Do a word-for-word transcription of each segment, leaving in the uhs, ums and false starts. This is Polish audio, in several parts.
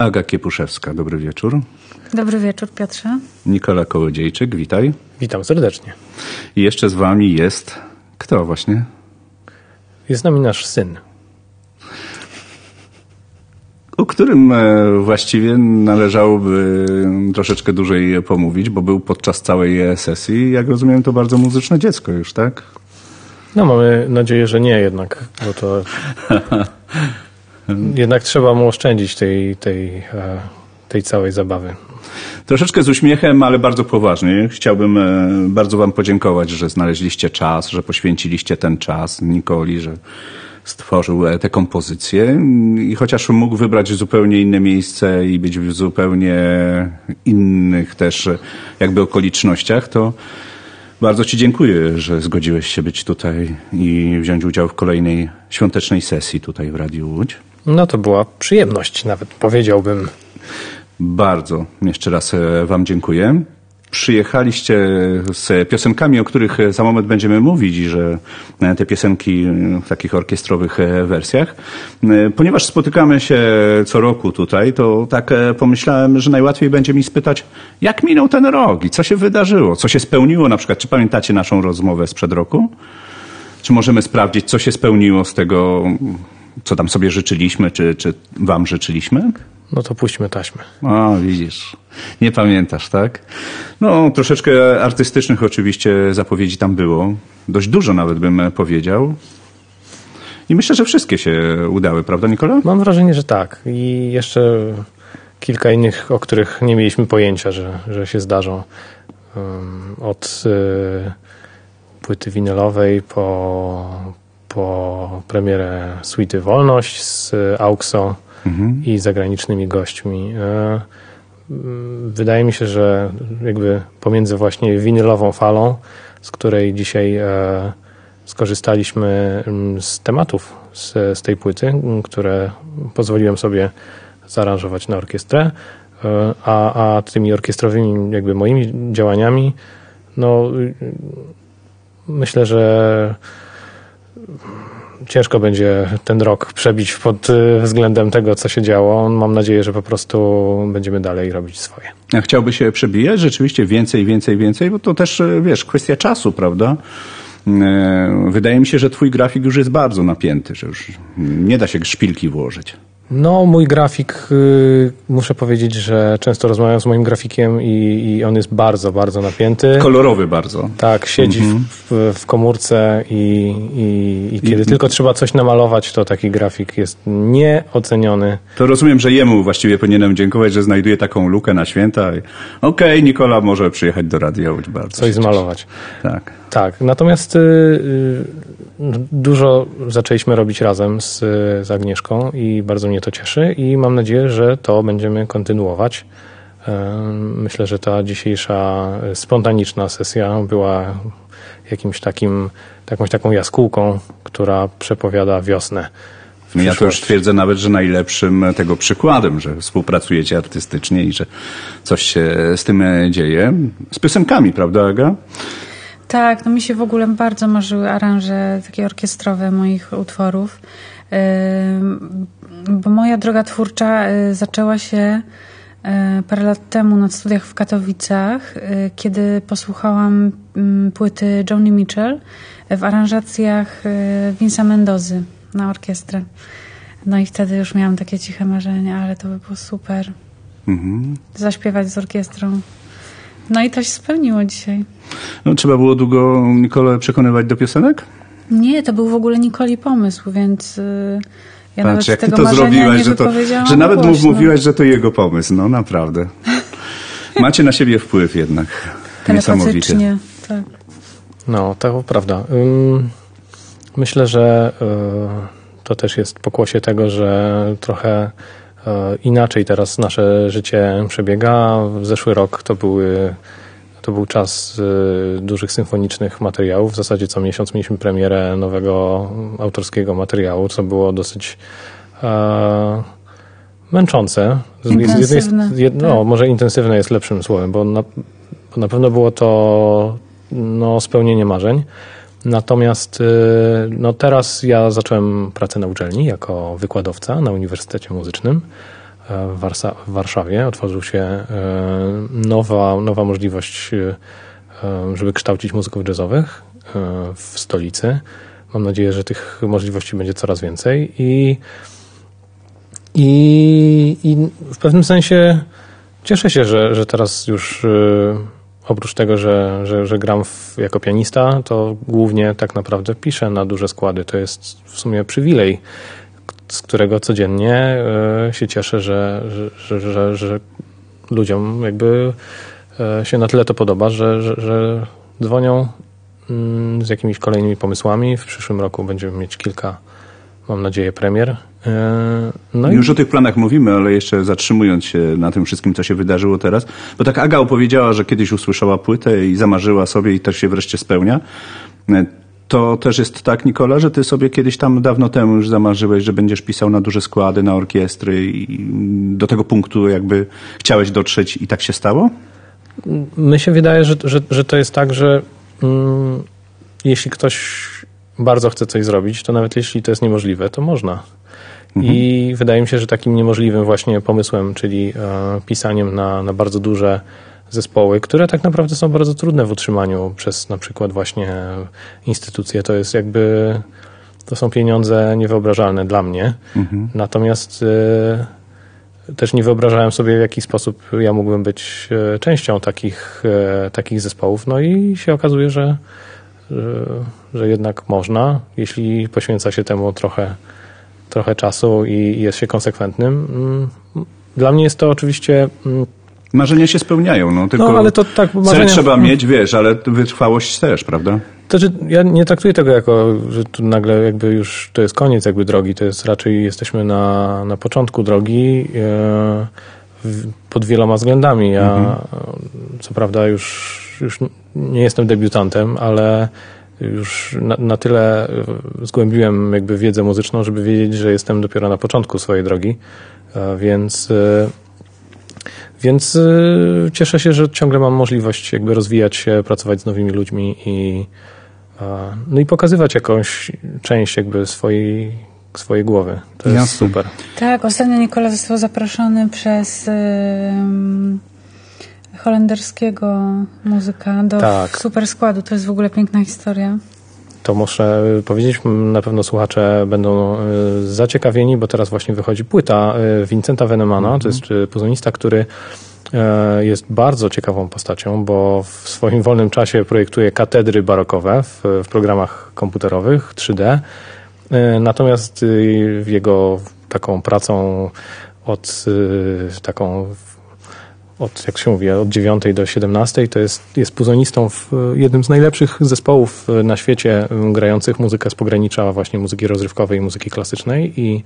Aga Kiepuszewska, dobry wieczór. Dobry wieczór, Piotrze. Nikola Kołodziejczyk, witaj. Witam serdecznie. I jeszcze z wami jest... Kto właśnie? Jest z nami nasz syn. O którym właściwie należałoby troszeczkę dłużej pomówić, bo był podczas całej sesji. Jak rozumiem, to bardzo muzyczne dziecko już, tak? No mamy nadzieję, że nie jednak, bo to jednak trzeba mu oszczędzić tej, tej, tej całej zabawy. Troszeczkę z uśmiechem, ale bardzo poważnie. Chciałbym bardzo wam podziękować, że znaleźliście czas, że poświęciliście ten czas Nikoli, że stworzył tę kompozycję i chociaż mógł wybrać zupełnie inne miejsce i być w zupełnie innych też jakby okolicznościach, to bardzo ci dziękuję, że zgodziłeś się być tutaj i wziąć udział w kolejnej świątecznej sesji tutaj w Radiu Łódź. No to była przyjemność nawet, powiedziałbym. Bardzo jeszcze raz wam dziękuję. Przyjechaliście z piosenkami, o których za moment będziemy mówić i że te piosenki w takich orkiestrowych wersjach. Ponieważ spotykamy się co roku tutaj, to tak pomyślałem, że najłatwiej będzie mi spytać, jak minął ten rok i co się wydarzyło, co się spełniło na przykład. Czy pamiętacie naszą rozmowę sprzed roku? Czy możemy sprawdzić, co się spełniło z tego, co tam sobie życzyliśmy, czy, czy wam życzyliśmy? No to puśćmy taśmę. O, widzisz. Nie pamiętasz, tak? No, troszeczkę artystycznych oczywiście zapowiedzi tam było. Dość dużo nawet bym powiedział. I myślę, że wszystkie się udały, prawda, Nikola? Mam wrażenie, że tak. I jeszcze kilka innych, o których nie mieliśmy pojęcia, że, że się zdarzą. Od y, płyty winylowej po, po premierę Suity Wolność z Auxo. Mhm. I zagranicznymi gośćmi. Wydaje mi się, że jakby pomiędzy właśnie winylową falą, z której dzisiaj skorzystaliśmy z tematów z, z tej płyty, które pozwoliłem sobie zaaranżować na orkiestrę, a, a tymi orkiestrowymi jakby moimi działaniami, no myślę, że ciężko będzie ten rok przebić pod względem tego, co się działo. Mam nadzieję, że po prostu będziemy dalej robić swoje. A chciałby się przebijać rzeczywiście więcej, więcej, więcej, bo to też, wiesz, kwestia czasu, prawda? Wydaje mi się, że twój grafik już jest bardzo napięty, że już nie da się szpilki włożyć. No, mój grafik, y, muszę powiedzieć, że często rozmawiam z moim grafikiem i, i on jest bardzo, bardzo napięty. Kolorowy bardzo. Tak, siedzi mm-hmm. w, w komórce i, i, i kiedy I, tylko trzeba coś namalować, to taki grafik jest nieoceniony. To rozumiem, że jemu właściwie powinienem dziękować, że znajduje taką lukę na święta. Okej, okay, Nikola może przyjechać do Radia Łódź bardzo. Coś zmalować. Tak. Tak, natomiast y, y, dużo zaczęliśmy robić razem z, z Agnieszką i bardzo mnie to cieszy i mam nadzieję, że to będziemy kontynuować. Y, myślę, że ta dzisiejsza spontaniczna sesja była jakimś takim, jakąś taką jaskółką, która przepowiada wiosnę. Ja to już twierdzę nawet, że najlepszym tego przykładem, że współpracujecie artystycznie i że coś się z tym dzieje. Z piosenkami, prawda, Aga? Tak, no mi się w ogóle bardzo marzyły aranże takie orkiestrowe moich utworów, bo moja droga twórcza zaczęła się parę lat temu na studiach w Katowicach, kiedy posłuchałam płyty Joni Mitchell w aranżacjach Vince'a Mendozy na orkiestrę. No i wtedy już miałam takie ciche marzenia, ale to by było super. Mhm. Zaśpiewać z orkiestrą. No i to się spełniło dzisiaj. No, trzeba było długo Nikolę przekonywać do piosenek? Nie, to był w ogóle Nikoli pomysł, więc yy, ja Patrz, nawet jak tego ty to marzenia zrobiłaś, nie że, to, że nawet mu mówiłaś, że to jego pomysł. No naprawdę. Macie na siebie wpływ jednak. Niesamowicie. Tak. No, to prawda. Myślę, że to też jest pokłosie tego, że trochę inaczej teraz nasze życie przebiega. W zeszły rok to były, to był czas dużych symfonicznych materiałów. W zasadzie co miesiąc mieliśmy premierę nowego autorskiego materiału, co było dosyć e, męczące. Intensywne. Z jednej, no, może intensywne jest lepszym słowem, bo na, bo na pewno było to no, spełnienie marzeń. Natomiast no, teraz ja zacząłem pracę na uczelni jako wykładowca na Uniwersytecie Muzycznym w, Warsa- w Warszawie. Otworzył się nowa, nowa możliwość, żeby kształcić muzyków jazzowych w stolicy. Mam nadzieję, że tych możliwości będzie coraz więcej i, i, i w pewnym sensie cieszę się, że, że teraz już oprócz tego, że, że, że gram w, jako pianista, to głównie tak naprawdę piszę na duże składy. To jest w sumie przywilej, z którego codziennie się cieszę, że, że, że, że, że ludziom jakby się na tyle to podoba, że, że, że dzwonią z jakimiś kolejnymi pomysłami. W przyszłym roku będziemy mieć kilka, mam nadzieję, premier. No Już i... o tych planach mówimy, ale jeszcze zatrzymując się na tym wszystkim, co się wydarzyło teraz, bo tak Aga opowiedziała, że kiedyś usłyszała płytę i zamarzyła sobie i też się wreszcie spełnia. To też jest tak, Nikola, że ty sobie kiedyś tam dawno temu już zamarzyłeś, że będziesz pisał na duże składy, na orkiestry i do tego punktu jakby chciałeś dotrzeć i tak się stało? Mi się wydaje, że, że, że to jest tak, że mm, jeśli ktoś bardzo chce coś zrobić, to nawet jeśli to jest niemożliwe, to można. Mhm. I wydaje mi się, że takim niemożliwym właśnie pomysłem, czyli e, pisaniem na, na bardzo duże zespoły, które tak naprawdę są bardzo trudne w utrzymaniu przez na przykład właśnie instytucje, to jest jakby, to są pieniądze niewyobrażalne dla mnie. Mhm. Natomiast e, też nie wyobrażałem sobie, w jaki sposób ja mógłbym być e, częścią takich, e, takich zespołów. No i się okazuje, że Że, że jednak można, jeśli poświęca się temu trochę, trochę czasu i jest się konsekwentnym. Dla mnie jest to oczywiście... Marzenia się spełniają, no tylko no, ale to tak, cel marzenia... trzeba mieć, wiesz, ale wytrwałość też, prawda? To, że ja nie traktuję tego jako, że tu nagle jakby już to jest koniec jakby drogi, to jest raczej jesteśmy na, na początku drogi e, pod wieloma względami. Ja mhm. co prawda już już nie jestem debiutantem, ale już na, na tyle zgłębiłem jakby wiedzę muzyczną, żeby wiedzieć, że jestem dopiero na początku swojej drogi, więc, więc cieszę się, że ciągle mam możliwość jakby rozwijać się, pracować z nowymi ludźmi i, no i pokazywać jakąś część jakby swojej, swojej głowy. To jest Jasne. super. Tak, ostatnio Nikola został zaproszony przez... Yy... holenderskiego muzyka do tak. super składu. To jest w ogóle piękna historia. To muszę powiedzieć, na pewno słuchacze będą zaciekawieni, bo teraz właśnie wychodzi płyta Vincenta Venemana. Mm-hmm. To jest puzonista, który jest bardzo ciekawą postacią, bo w swoim wolnym czasie projektuje katedry barokowe w, w programach komputerowych trzy D. Natomiast jego taką pracą od taką od, jak się mówi, od dziewiątej do siedemnastej, to jest, jest puzonistą w jednym z najlepszych zespołów na świecie grających muzykę z pogranicza właśnie muzyki rozrywkowej i muzyki klasycznej i,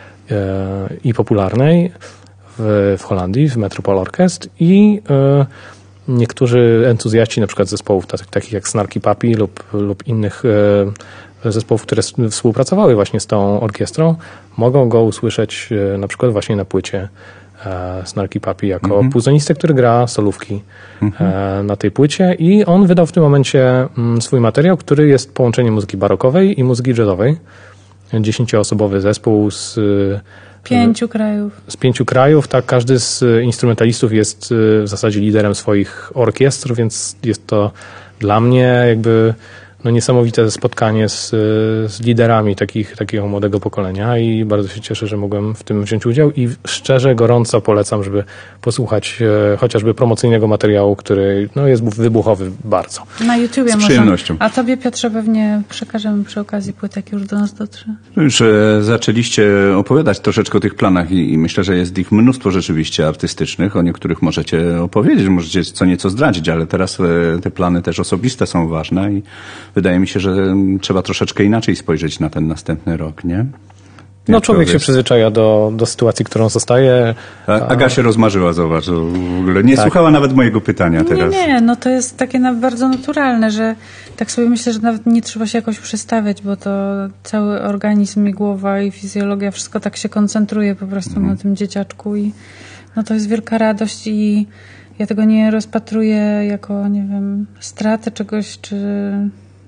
e, i popularnej w, w Holandii, w Metropole Orkest i e, niektórzy entuzjaci na przykład zespołów tak, takich jak Snarky Puppy lub, lub innych e, zespołów, które współpracowały właśnie z tą orkiestrą, mogą go usłyszeć e, na przykład właśnie na płycie Snarky Puppy jako mm-hmm. puzonistę, który gra solówki mm-hmm. na tej płycie i on wydał w tym momencie swój materiał, który jest połączeniem muzyki barokowej i muzyki jazzowej. Dziesięcioosobowy zespół z pięciu krajów. Z pięciu krajów, tak. Każdy z instrumentalistów jest w zasadzie liderem swoich orkiestr, więc jest to dla mnie jakby no niesamowite spotkanie z, z liderami takich, takiego młodego pokolenia i bardzo się cieszę, że mogłem w tym wziąć udział i szczerze, gorąco polecam, żeby posłuchać e, chociażby promocyjnego materiału, który no, jest wybuchowy bardzo. Na YouTubie z przyjemnością. Można. A tobie, Piotrze, pewnie przekażemy przy okazji płytek, już do nas dotrze. Już e, zaczęliście opowiadać troszeczkę o tych planach i, i myślę, że jest ich mnóstwo rzeczywiście artystycznych. O niektórych możecie opowiedzieć, możecie co nieco zdradzić, ale teraz e, te plany też osobiste są ważne i wydaje mi się, że trzeba troszeczkę inaczej spojrzeć na ten następny rok, nie? Jak no człowiek się przyzwyczaja do, do sytuacji, którą zostaje. A, Aga się rozmarzyła, zobacz, w ogóle nie tak. słuchała nawet mojego pytania teraz. Nie, nie, no to jest takie bardzo naturalne, że tak sobie myślę, że nawet nie trzeba się jakoś przestawiać, bo to cały organizm i głowa i fizjologia, wszystko tak się koncentruje po prostu mhm. na tym dzieciaczku i no to jest wielka radość i ja tego nie rozpatruję jako, nie wiem, stratę czegoś, czy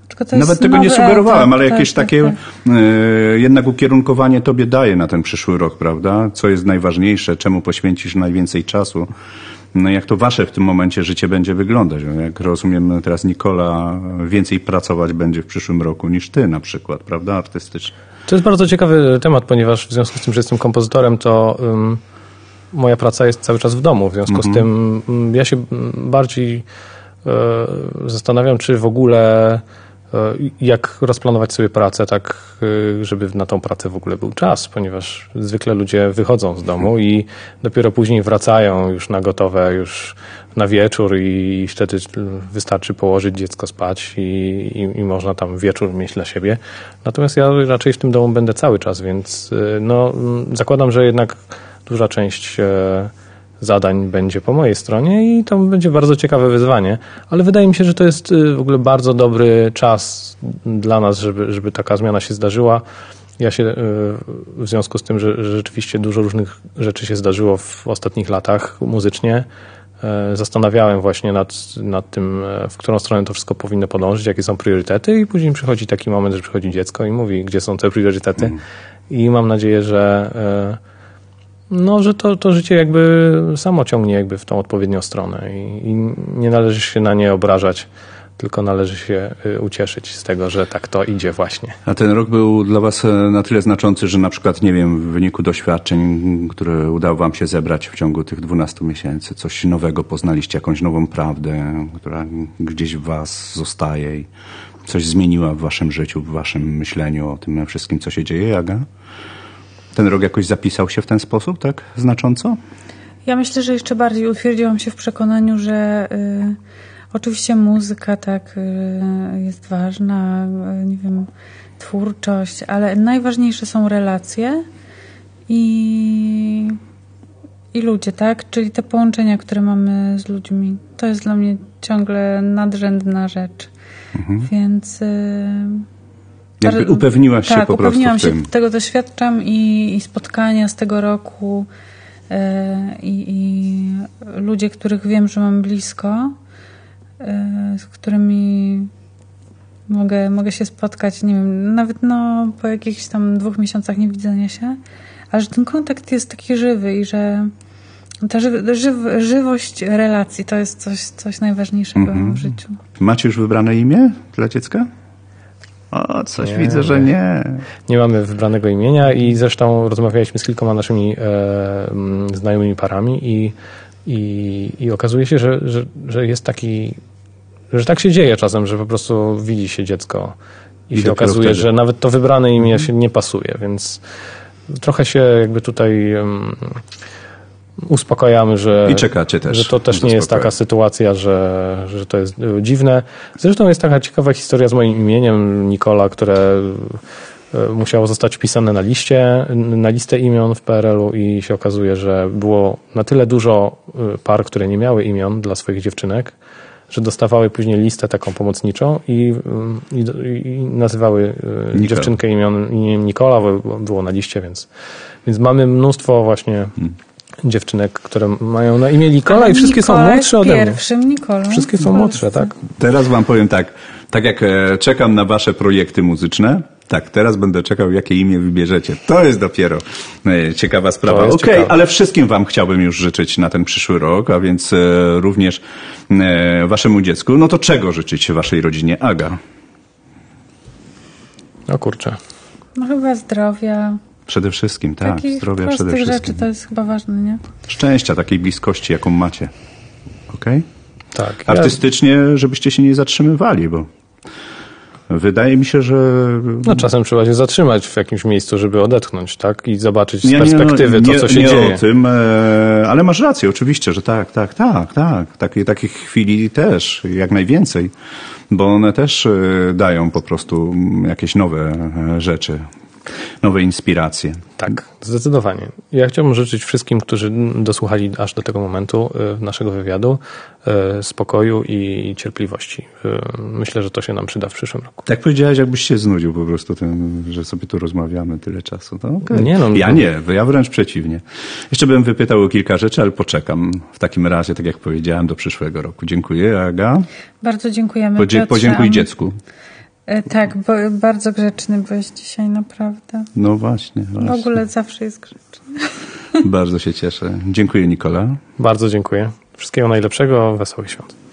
Nawet tego nie sugerowałem, tak, ale jakieś tak, takie tak, tak. Y, jednak ukierunkowanie tobie daje na ten przyszły rok, prawda? Co jest najważniejsze, czemu poświęcisz najwięcej czasu. No jak to wasze w tym momencie życie będzie wyglądać? Jak rozumiem, teraz Nikola więcej pracować będzie w przyszłym roku niż ty na przykład, prawda? Artystycznie. To jest bardzo ciekawy temat, ponieważ w związku z tym, że jestem kompozytorem, to um, moja praca jest cały czas w domu. W związku mm-hmm. z tym um, ja się bardziej e, zastanawiam, czy w ogóle e, jak rozplanować sobie pracę tak, e, żeby na tą pracę w ogóle był czas, ponieważ zwykle ludzie wychodzą z domu i dopiero później wracają już na gotowe, już na wieczór i wtedy wystarczy położyć dziecko spać i, i, i można tam wieczór mieć dla siebie. Natomiast ja raczej w tym domu będę cały czas, więc no, zakładam, że jednak duża część zadań będzie po mojej stronie i to będzie bardzo ciekawe wyzwanie, ale wydaje mi się, że to jest w ogóle bardzo dobry czas dla nas, żeby, żeby taka zmiana się zdarzyła. Ja się w związku z tym, że rzeczywiście dużo różnych rzeczy się zdarzyło w ostatnich latach muzycznie, zastanawiałem właśnie nad, nad tym, w którą stronę to wszystko powinno podążyć, jakie są priorytety i później przychodzi taki moment, że przychodzi dziecko i mówi, gdzie są te priorytety mm. i mam nadzieję, że no, że to, to życie jakby samo ciągnie jakby w tą odpowiednią stronę i, i nie należy się na nie obrażać, tylko należy się ucieszyć z tego, że tak to idzie właśnie. A ten rok był dla was na tyle znaczący, że na przykład, nie wiem, w wyniku doświadczeń, które udało wam się zebrać w ciągu tych dwunastu miesięcy, coś nowego poznaliście, jakąś nową prawdę, która gdzieś w was zostaje i coś zmieniła w waszym życiu, w waszym myśleniu o tym wszystkim, co się dzieje, Aga? Ten rok jakoś zapisał się w ten sposób, tak znacząco? Ja myślę, że jeszcze bardziej utwierdziłam się w przekonaniu, że y, oczywiście muzyka tak y, jest ważna, y, nie wiem, twórczość, ale najważniejsze są relacje i, i ludzie, tak? Czyli te połączenia, które mamy z ludźmi. To jest dla mnie ciągle nadrzędna rzecz. Mhm. Więc... Y, Jakby upewniłaś tak, się po prostu w tym. Tak, upewniłam się, tego doświadczam i, i spotkania z tego roku yy, i ludzie, których wiem, że mam blisko, yy, z którymi mogę, mogę się spotkać, nie wiem, nawet no, po jakichś tam dwóch miesiącach niewidzenia się, ale że ten kontakt jest taki żywy i że ta ży, żyw, żywość relacji to jest coś, coś najważniejszego mm-hmm. w życiu. Macie już wybrane imię dla dziecka? O, coś nie, widzę, że nie. Nie mamy wybranego imienia i zresztą rozmawialiśmy z kilkoma naszymi e, znajomymi parami i, i, i okazuje się, że, że, że jest taki, że tak się dzieje czasem, że po prostu widzi się dziecko i, I się okazuje, wtedy. że nawet to wybrane imię mhm. się nie pasuje, więc trochę się jakby tutaj um, uspokajamy, że, I czekacie też że to też nie jest taka sytuacja, że, że to jest dziwne. Zresztą jest taka ciekawa historia z moim imieniem Nikola, które musiało zostać wpisane na liście, na listę imion w P R L-u i się okazuje, że było na tyle dużo par, które nie miały imion dla swoich dziewczynek, że dostawały później listę taką pomocniczą i, i, i nazywały Nikol. dziewczynkę imion, imieniem Nikola, bo było na liście, więc, więc mamy mnóstwo właśnie hmm. dziewczynek, które mają na imię Nikola i wszystkie Nikola są młodsze ode mnie. Pierwszym Nikolą. Wszystkie są młodsze, tak? Teraz wam powiem tak, tak jak czekam na wasze projekty muzyczne, tak, teraz będę czekał, jakie imię wybierzecie. To jest dopiero ciekawa sprawa. Okej, okay, ale wszystkim wam chciałbym już życzyć na ten przyszły rok, a więc e, również e, waszemu dziecku. No to czego życzyć waszej rodzinie, Aga? O kurczę. No chyba zdrowia. Przede wszystkim, tak. Takich Zdrowia przede wszystkim. rzeczy to jest chyba ważne, nie? Szczęścia, takiej bliskości, jaką macie. Okej? Okay? Tak. Artystycznie, ja... żebyście się nie zatrzymywali, bo wydaje mi się, że... No czasem trzeba się zatrzymać w jakimś miejscu, żeby odetchnąć, tak? I zobaczyć z perspektywy nie, to, co się nie dzieje. Nie o tym, ale masz rację, oczywiście, że tak, tak, tak, tak. Takie, takich chwili też, jak najwięcej, bo one też dają po prostu jakieś nowe rzeczy. Nowe inspiracje. Tak, zdecydowanie. Ja chciałbym życzyć wszystkim, którzy dosłuchali aż do tego momentu naszego wywiadu, spokoju i cierpliwości. Myślę, że to się nam przyda w przyszłym roku. Tak powiedziałeś, jakbyś się znudził po prostu, tym, że sobie tu rozmawiamy tyle czasu. To okay. Nie, no, ja nie, ja wręcz przeciwnie. Jeszcze bym wypytał o kilka rzeczy, ale poczekam w takim razie, tak jak powiedziałem, do przyszłego roku. Dziękuję, Aga. Bardzo dziękujemy, Podzie- Piotrze. Podziękuj dziecku. Tak, bo, bardzo grzeczny byłeś dzisiaj, naprawdę. No właśnie, właśnie. W ogóle zawsze jest grzeczny. Bardzo się cieszę. Dziękuję, Nikola. Bardzo dziękuję. Wszystkiego najlepszego, wesołych świąt.